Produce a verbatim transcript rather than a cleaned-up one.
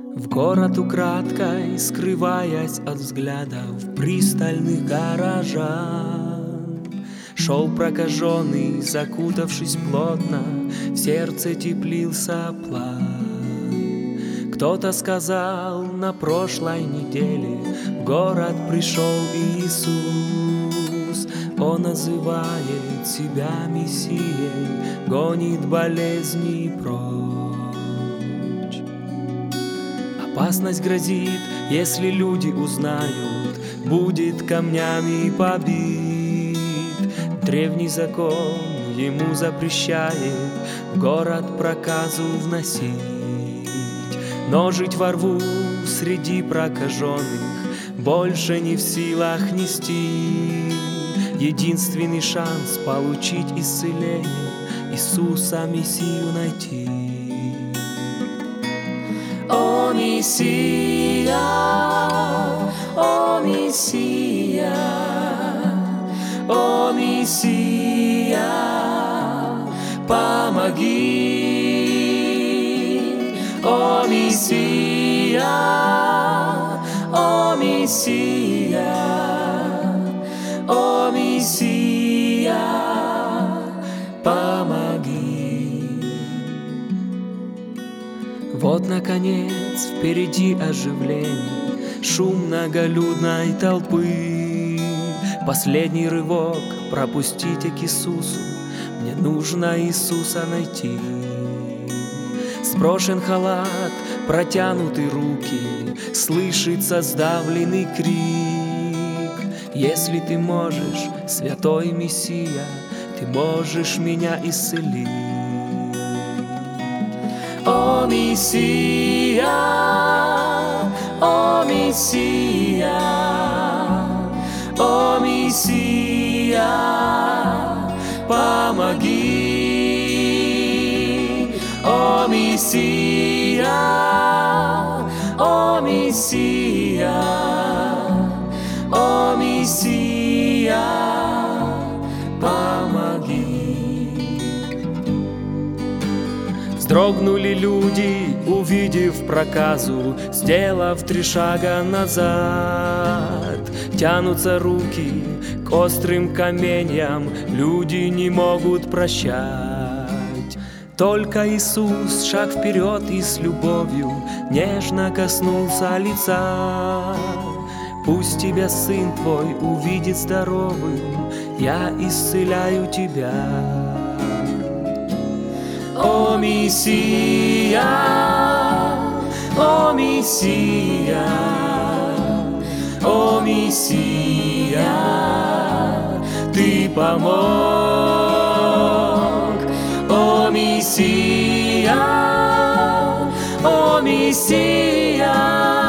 В город украдкой, скрываясь от взглядов пристальных горожан, шел прокаженный, закутавшись плотно, в сердце теплился план. Кто-то сказал, на прошлой неделе в город пришел Иисус. Он называет себя Мессией, гонит болезни прочь. Опасность грозит, если люди узнают, будет камнями побит. Древний закон ему запрещает в город проказу вносить. Но жить во рву среди прокаженных больше не в силах нести. Единственный шанс получить исцеление, Иисуса Мессию найти. О, Мессия, о, Мессия, о, Мессия, помоги. О, Мессия, о, Мессия, о, Мессия, помоги. Вот, наконец, впереди оживление, шум многолюдной толпы. Последний рывок пропустите к Иисусу, мне нужно Иисуса найти. Сброшен халат, протянуты руки, слышится сдавленный крик. Если ты можешь, святой Мессия, ты можешь меня исцелить. О, Мессия, о, Мессия, о, Мессия, помоги. О, Мессия, о, Мессия, о, Мессия, помоги. Вздрогнули люди, увидев проказу, сделав три шага назад. Тянутся руки к острым каменьям, люди не могут прощать. Только Иисус шаг вперед и с любовью нежно коснулся лица. Пусть тебя Сын Твой увидит здоровым, я исцеляю тебя. О, Мессия, о, Мессия, о, Мессия, Ты помог. О, Мессия, о, Мессия,